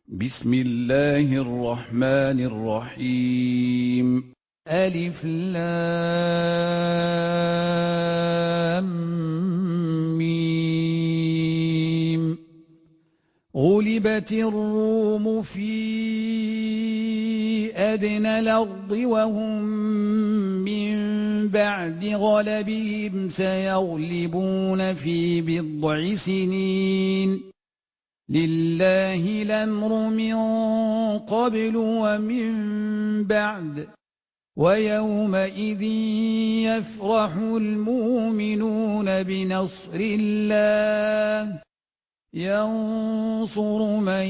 بسم الله الرحمن الرحيم. ألف لام ميم. غلبت الروم في أدنى الأرض وهم من بعد غلبهم سيغلبون في بضع سنين. لله الأمر من قبل ومن بعد، ويومئذ يفرح المؤمنون بنصر الله ينصر من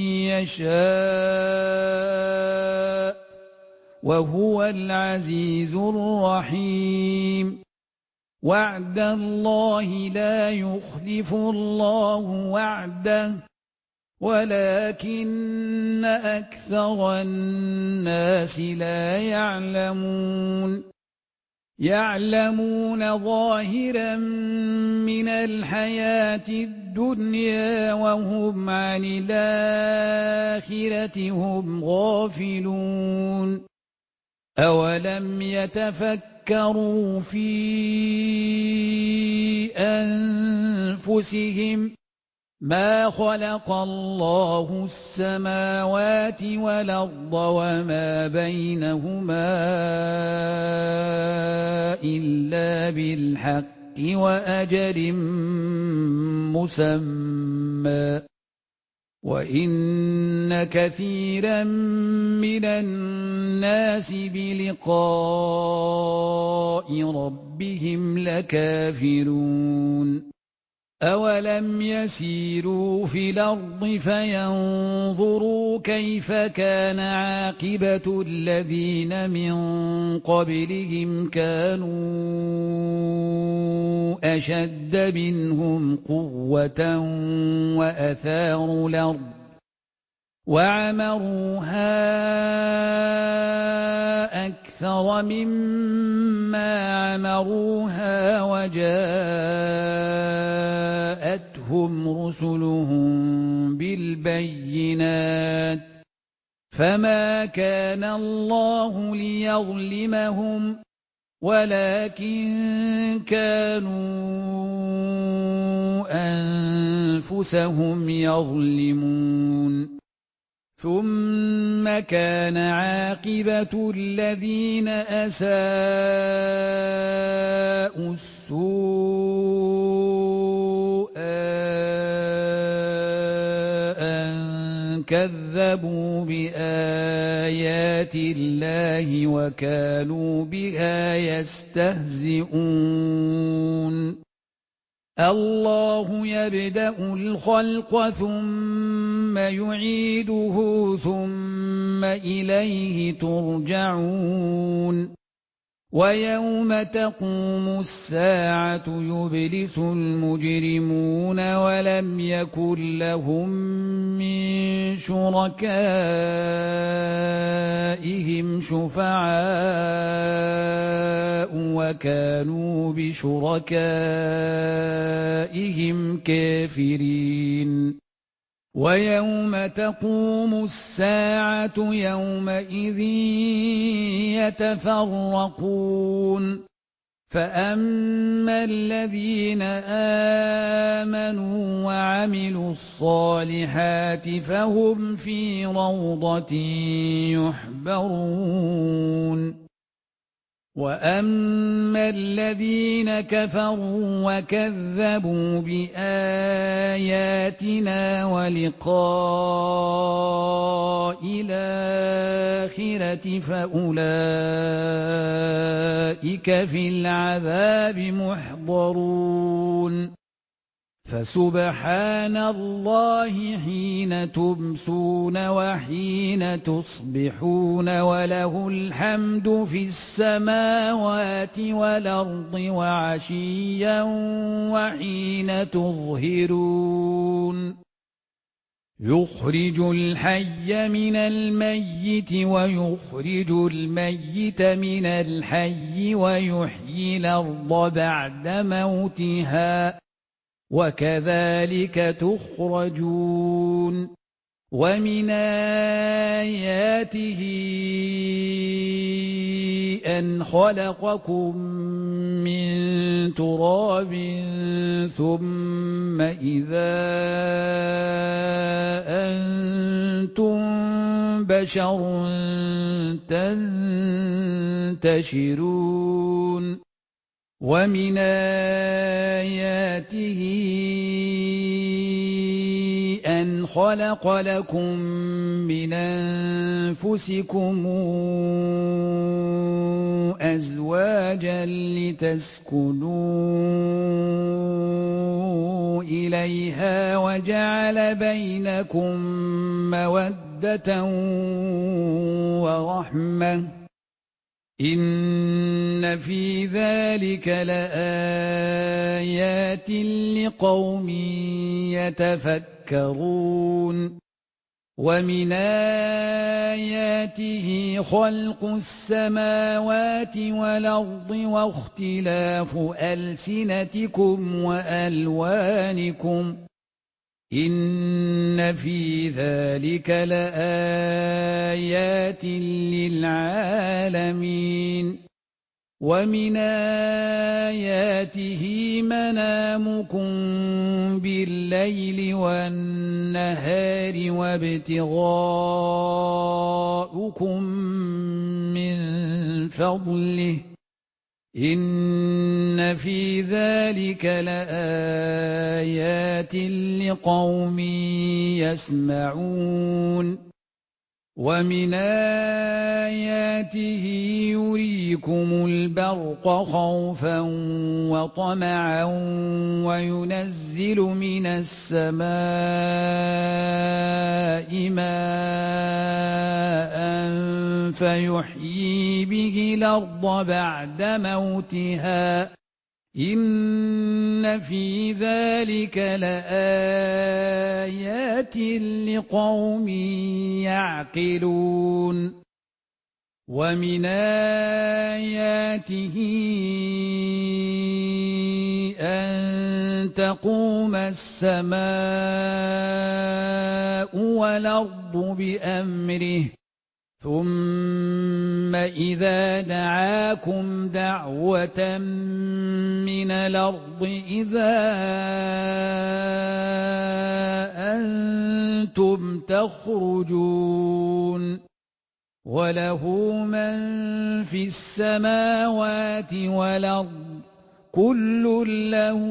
يشاء وهو العزيز الرحيم. وعد الله لا يخلف الله وعده ولكن أكثر الناس لا يعلمون. يعلمون ظاهرا من الحياة الدنيا وهم عن الآخرة هم غافلون. أولم يتفكروا في أنفسهم ما خلق الله السماوات والأرض وما بينهما إلا بالحق وأجل مسمى، وإن كثيرا من الناس بلقاء ربهم لكافرون. أولم يسيروا في الأرض فينظروا كيف كان عاقبة الذين من قبلهم كانوا أشد منهم قوة وأثاروا الأرض وعمروها أكثر مما عمروها وجاءتهم رسلهم بالبينات فما كان الله ليظلمهم ولكن كانوا أنفسهم يظلمون. ثم كان عاقبة الذين أساءوا السوء أن كذبوا بآيات الله وكانوا بها يستهزئون. الله يبدأ الخلق ثم يعيده ثم إليه ترجعون. ويوم تقوم الساعة يبلس المجرمون ولم يكن لهم من شركائهم شفعاء وكانوا بشركائهم كافرين. ويوم تقوم الساعة يومئذ يتفرقون. فأما الذين آمنوا وعملوا الصالحات فهم في روضة يحبرون. وأما الذين كفروا وكذبوا بآياتنا ولقاء الآخرة فأولئك في العذاب محضرون. فسبحان الله حين تمسون وحين تصبحون وله الحمد في السماوات والأرض وعشيا وحين تظهرون. يخرج الحي من الميت ويخرج الميت من الحي ويحيي الأرض بعد موتها وكذلك تخرجون. وَمِنْ آيَاتِهِ أَنْ خَلَقَكُم مِّن تُرَابٍ ثُمَّ إِذَا أَنتُم بَشَرٌ تَنتَشِرُونَ وَمِنْ آيَاتِهِ أَنْ خَلَقَ لَكُم مِّنْ أَنفُسِكُمْ أَزْوَاجًا لِّتَسْكُنُوا إِلَيْهَا وَجَعَلَ بَيْنَكُم مَّوَدَّةً وَرَحْمَةً ۚ إِنَّ فِي ذَٰلِكَ لَآيَاتٍ لِّقَوْمٍ يَتَفَكَّرُونَ وَمِنْ آيَاتِهِ خَلْقُ السَّمَاوَاتِ وَالْأَرْضِ وَاخْتِلَافُ أَلْسِنَتِكُمْ وَأَلْوَانِكُمْ ۚ إِنَّ فِي ذَٰلِكَ لَآيَاتٍ لِّلْعَالَمِينَ وَمِنْ آيَاتِهِ مَنَامُكُم بِاللَّيْلِ وَالنَّهَارِ وَابْتِغَاؤُكُم مِّن فَضْلِهِ ۚ إِنَّ فِي ذَٰلِكَ لَآيَاتٍ لِّقَوْمٍ يَسْمَعُونَ وَمِنْ آيَاتِهِ يُرِيكُمُ الْبَرْقَ خَوْفًا وَطَمَعًا وَيُنَزِّلُ مِنَ السَّمَاءِ مَاءً فَيُحْيِي بِهِ الْأَرْضَ بَعْدَ مَوْتِهَا ۚ إِنَّ فِي ذَٰلِكَ لَآيَاتٍ لِّقَوْمٍ يَعْقِلُونَ وَمِنْ آيَاتِهِ أَن تَقُومَ السَّمَاءُ وَالْأَرْضُ بِأَمْرِهِ ثُمَّ إِذَا دَعَاكُمْ دَعْوَةً مِّنَ الْأَرْضِ إِذَا أَنتُمْ تَخْرُجُونَ وَلَهُ مَن فِي السَّمَاوَاتِ وَالْأَرْضِ كُلٌّ لَّهُ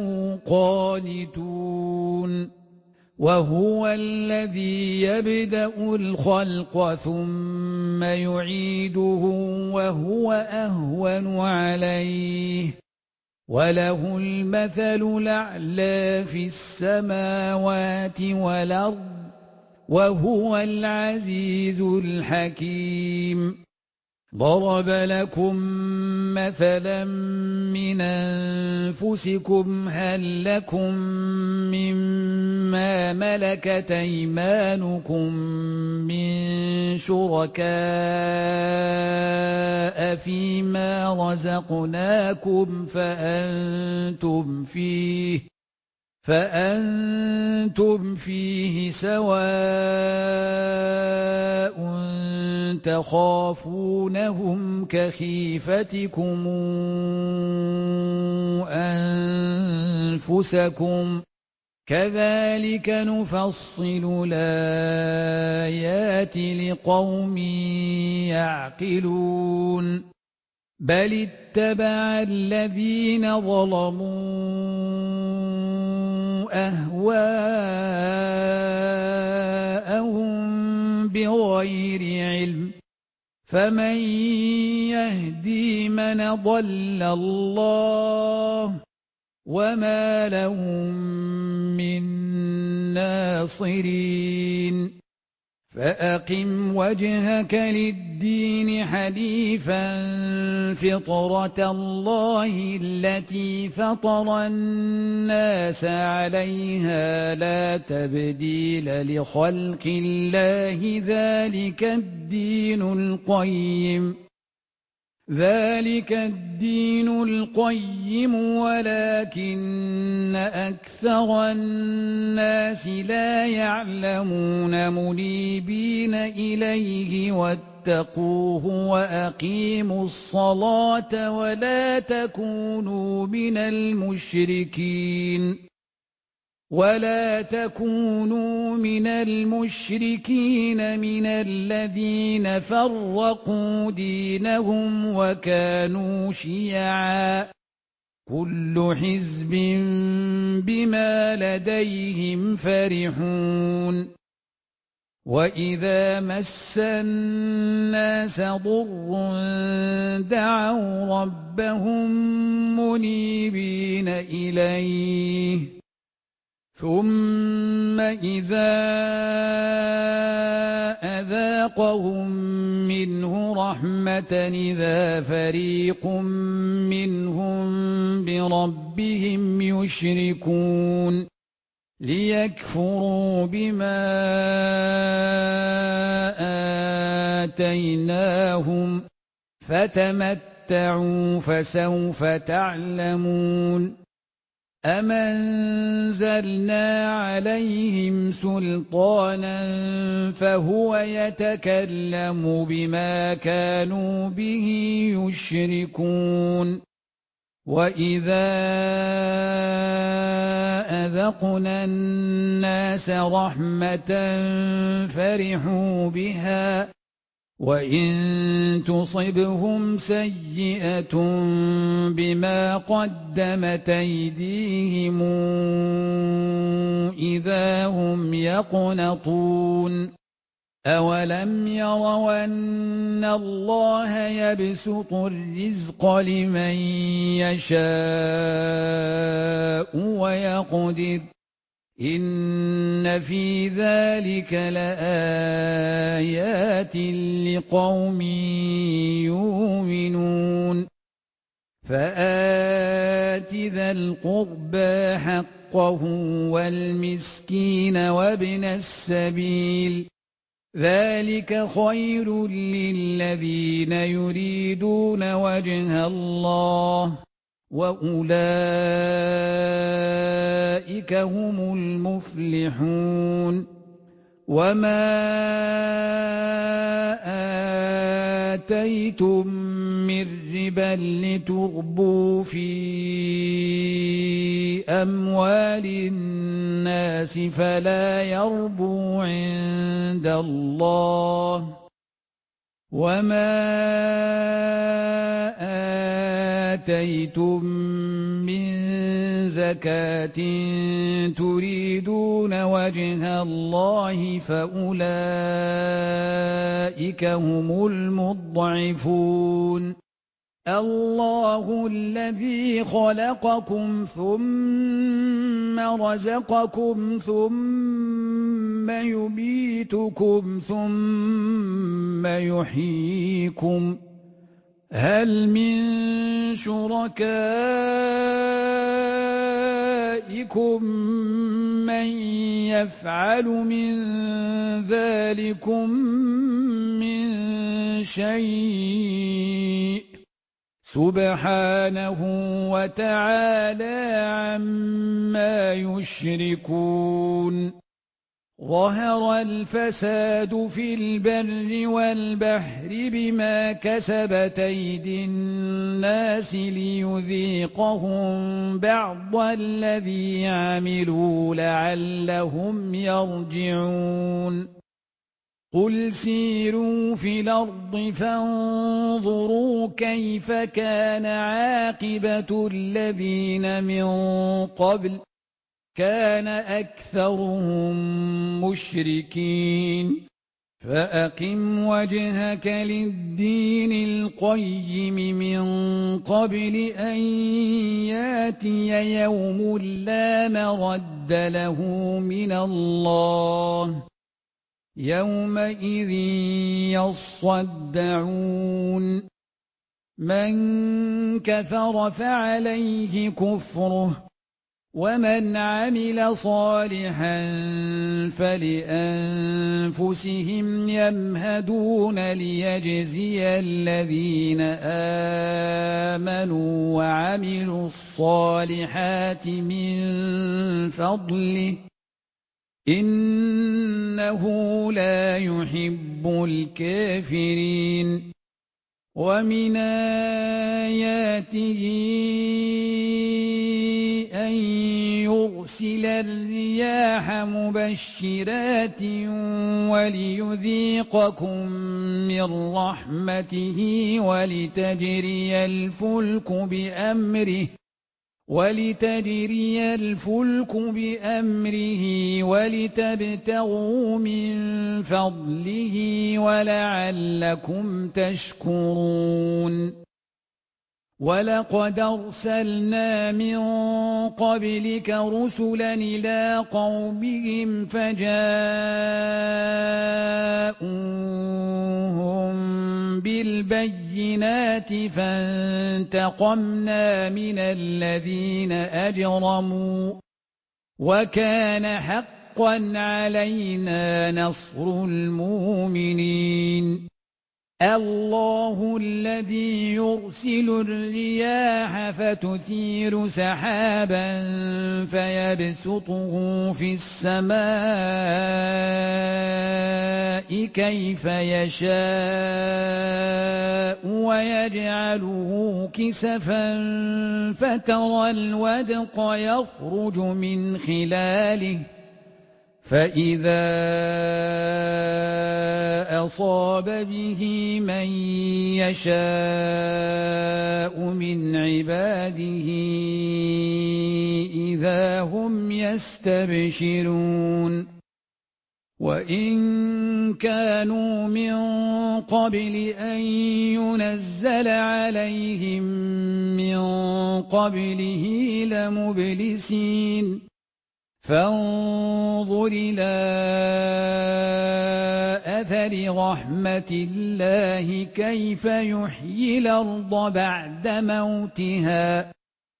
قَانِتُونَ وَهُوَ الَّذِي يَبْدَأُ الْخَلْقَ ثُمَّ يُعِيدُهُ وَهُوَ أَهْوَنُ عَلَيْهِ ۖ وَلَهُ الْمَثَلُ الْأَعْلَىٰ فِي السَّمَاوَاتِ وَالْأَرْضِ ۖ وَهُوَ الْعَزِيزُ الْحَكِيمُ ضَرَبَ لَكُم مَّثَلًا مِّنْ أَنفُسِكُمْ هَل لَّكُم مِّمَّا مَلَكَتْ أَيْمَانُكُم مِّن شُرَكَاءَ فِيمَا رَزَقْنَاكُمْ فَأَنتُمْ فِيهِ سَوَاءٌ تَخَافُونَهُمْ كَخِيفَتِكُمْ أَنفُسَكُمْ ۚ كَذَٰلِكَ نُفَصِّلُ الْآيَاتِ لِقَوْمٍ يَعْقِلُونَ بَلِ اتَّبَعَ الَّذِينَ ظَلَمُوا أَهْوَاءَهُم بِغَيْرِ عِلْمٍ ۖ فَمَن يَهْدِي مَنْ ضَلَّ اللَّهُ ۖ وَمَا لَهُم مِّن نَّاصِرِينَ فَأَقِمْ وَجْهَكَ لِلدِّينِ حَنِيفًا فِطْرَتَ اللَّهِ الَّتِي فَطَرَ النَّاسَ عَلَيْهَا لَا تَبْدِيلَ لِخَلْقِ اللَّهِ ۚ ذَٰلِكَ الدِّينُ الْقَيِّمُ ذلك الدين القيم ولكن أكثر الناس لا يعلمون منيبين إليه واتقوه وأقيموا الصلاة ولا تكونوا من المشركين من الذين فرقوا دينهم وكانوا شيعا كل حزب بما لديهم فرحون وإذا مس الناس ضر دعوا ربهم منيبين إليه ثم إذا أذاقهم منه رحمة إذا فريق منهم بربهم يشركون ليكفروا بما آتيناهم فتمتعوا فسوف تعلمون أم أنزلنا عليهم سلطانا فهو يتكلم بما كانوا به يشركون وإذا أذقنا الناس رحمة فرحوا بها وإن تصبهم سيئة بما قدمت أيديهم إذا هم يقنطون أولم يروا أن الله يبسط الرزق لمن يشاء ويقدر إن في ذلك لآيات لقوم يؤمنون فآت ذا القربى حقه والمسكين وابن السبيل ذلك خير للذين يريدون وجه الله وأولئك هم المفلحون وما آتيتم من ربا لتربوا في أموال الناس فلا يربو عند الله وما آتيتم من زكاة تريدون وجه الله فأولئك هم المضعفون الله الذي خلقكم ثم رزقكم ثم يميتكم ثم يحييكم هل من شركائكم من يفعل من ذلكم من شيء سبحانه وتعالى عما يشركون ظهر الفساد في البر والبحر بما كسبت أيدي الناس ليذيقهم بعض الذي عملوا لعلهم يرجعون قل سيروا في الأرض فانظروا كيف كان عاقبة الذين من قبل كان أكثرهم مشركين فأقم وجهك للدين القيم من قبل أن ياتي يوم لا مرد له من الله يومئذ يصدعون من كفر فعليه كفره ومن عمل صالحا فلأنفسهم يمهدون ليجزي الذين آمنوا وعملوا الصالحات من فضله إنه لا يحب الكافرين ومن آياته أن يرسل الرياح مبشرات وليذيقكم من رحمته ولتجري الفلك بأمره ولتبتغوا من فضله ولعلكم تشكرون ولقد أرسلنا من قبلك رسلا إلى قومهم فجاءوهم بالبينات فانتقمنا من الذين أجرموا وكان حقا علينا نصر المؤمنين الله الذي يرسل الرياح فتثير سحابا فيبسطه في السماء كيف يشاء ويجعله كسفا فترى الودق يخرج من خلاله فإذا أصاب به من يشاء من عباده إذا هم يستبشرون وإن كانوا من قبل أن ينزل عليهم من قبله لمبلسين فانظر إلى أثر رحمة الله كيف يحيي الأرض بعد موتها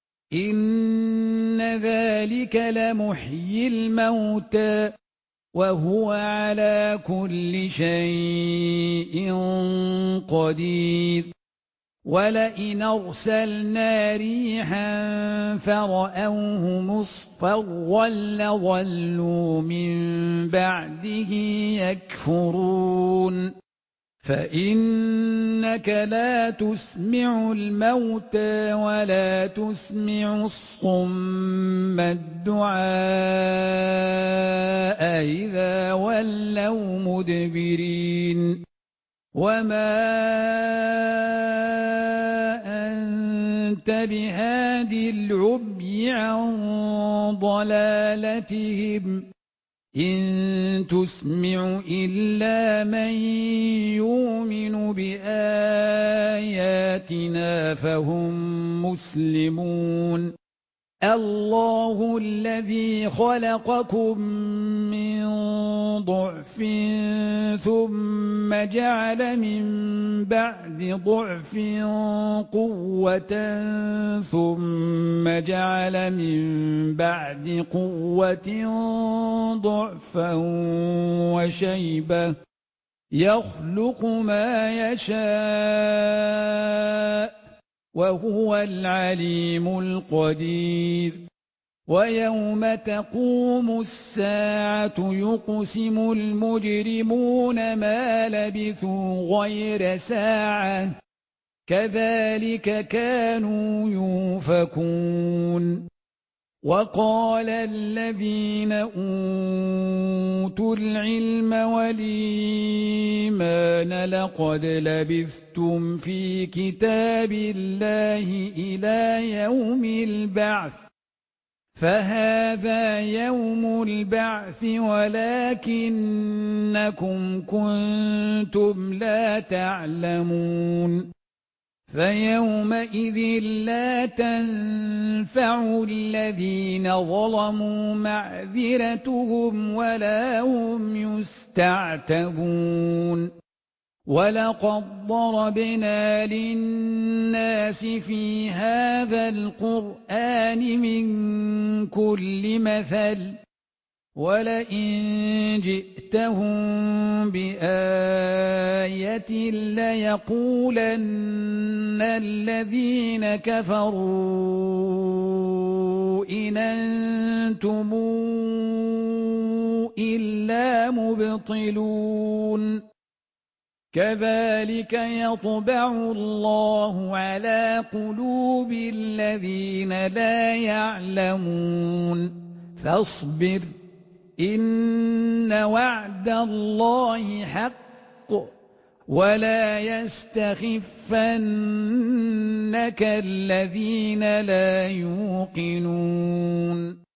إن ذلك لمحيي الموتى وهو على كل شيء قدير ولئن أرسلنا ريحا فرأوه مصفرا لظلوا من بعده يكفرون فإنك لا تسمع الموتى ولا تسمع الصم الدعاء إذا ولوا مدبرين وما أنت بهاد العمي عن ضلالتهم إن تسمع إلا من يؤمن بآياتنا فهم مسلمون الله الذي خلقكم من ضعف ثم جعل من بعد ضعف قوة ثم جعل من بعد قوة ضعفا وشيبة يخلق ما يشاء وهو العليم القدير ويوم تقوم الساعة يقسم المجرمون ما لبثوا غير ساعة كذلك كانوا يؤفكون وقال الذين أوتوا العلم والإيمان لقد لبثتم في كتاب الله إلى يوم البعث فهذا يوم البعث ولكنكم كنتم لا تعلمون فيومئذ لا تنفع الذين ظلموا معذرتهم ولا هم يستعتبون وَلَقَدْ ضَرَبْنَا لِلنَّاسِ فِي هَٰذَا الْقُرْآنِ مِن كُلِّ مَثَلٍ وَلَئِن جِئْتَهُم بِآيَةٍ لَّيَقُولَنَّ الَّذِينَ كَفَرُوا إِنْ أَنتُمْ إِلَّا مُبْطِلُونَ كَذَٰلِكَ يَطْبَعُ اللَّهُ عَلَىٰ قُلُوبِ الَّذِينَ لَا يَعْلَمُونَ فَاصْبِرْ إِنَّ وَعْدَ اللَّهِ حَقٌّ وَلَا يَسْتَخِفَّنَّكَ الَّذِينَ لَا يُوقِنُونَ